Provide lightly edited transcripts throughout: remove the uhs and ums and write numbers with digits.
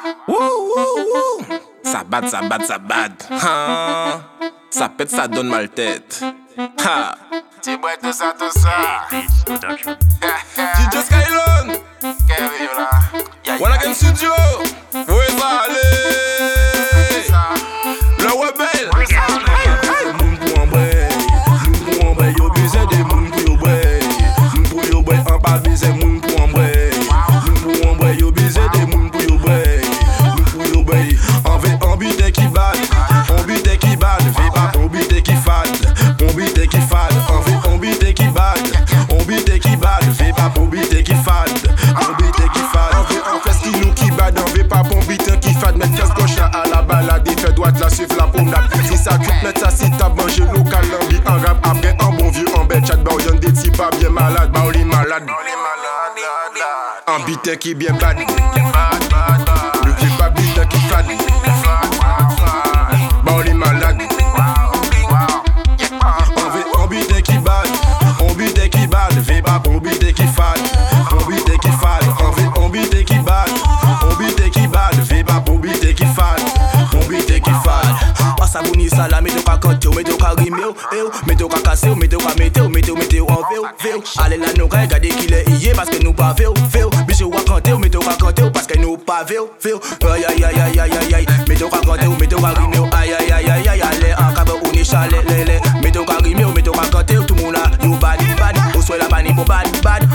Wouh, wouh, wouh. Ça bat, ça bat, ça bat. Ha. Ça pète, ça donne mal tête. Ha. Tu bois tout ça, tout ça. DJ Skylon. Kevin, là. Voilà Game Studio. Où est ça aller? Le rebelle. Moun pou anbray, moun pou anbray, yo bize de moun pou yo bray. Moun pou yo bray, an pa bize moun pou anbray. Moun pou anbray, yo bize de moun pou yo bray. Moun pou yo bray, an bite ki bad, an bite ki bad, ve pa an bite ki fad, an bite ki fad, an bite ki bad, an bite ki bad, ve pa an bite ki fad, an bite ki fad. En fes ki nou ki bad, an ve pa pon bite ki fad. Met kes kocha à la balade, fait droite la suivre la promenade. Si ça cuite, met ça si t'as mangé local, l'envie en rap. Après un bon vieux en bête chat, bah on des petits pas bien malade, bah on les malade. Un bite qui bien bad, le clip pas bite qui fad, bah on les malade. On bite qui bad, on bite qui bad, ve pa on bite qui fad, on bite qui fad, on bite qui bad, on bite qui bad, ve pa on bite qui fad, on bite qui fad. Passa bonita sala, meteu ka kante, meteu ka rime, meteu ka kase, meteu ka meteu en veu. Allez là nous regarder qu'il est hier parce que nous pas veu. Bicho wa kante, meteu ka kante parce que nous pas veu. Aïe aïe aïe aïe aïe aïe, meteu ka kante, meteu ka rime, aïe aïe aïe aïe aïe. Allez en cave ou ni chalet, lele, meteu ka rime, meteu ka kante, tout le monde là, you bad, au soit la bani pour bad.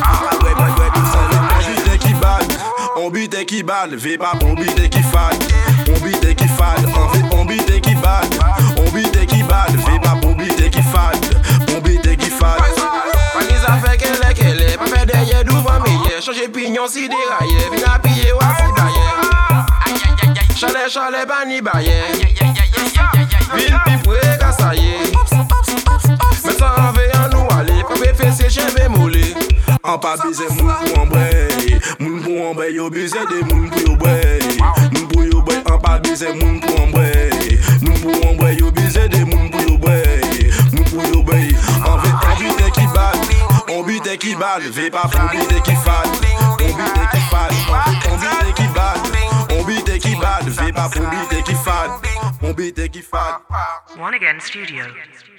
On bite qui bad, ve pa on bite qui fad, on bite qui fad, on bite qui bad, on bite qui bad, ve pa on bite qui fad, on bite qui fad. Panisa fait qu'elle est, pas fait derrière devant meilleur. Changer pignon si déraillé, vin à piller ou à si bailler. Chalet, bani bailler. Ville pipoué, kassaye. Mais ça en veut en nous aller, pas fait c'est chèvre molé. An pa bize moun pou anbray, yo bize de moun pou yo bray. Moun pou yo bray, an pa bize moun pou anbray. Moun pou anbray, yo bize de moun pou yo bray. Moun pou yo bray, an bite ki bad, an bite ki bad, ve pa an bite ki fad, an bite ki fad, an bite ki bad, an bite ki bad, ve pa an bite ki fad, an bite ki fad. One Again Studio.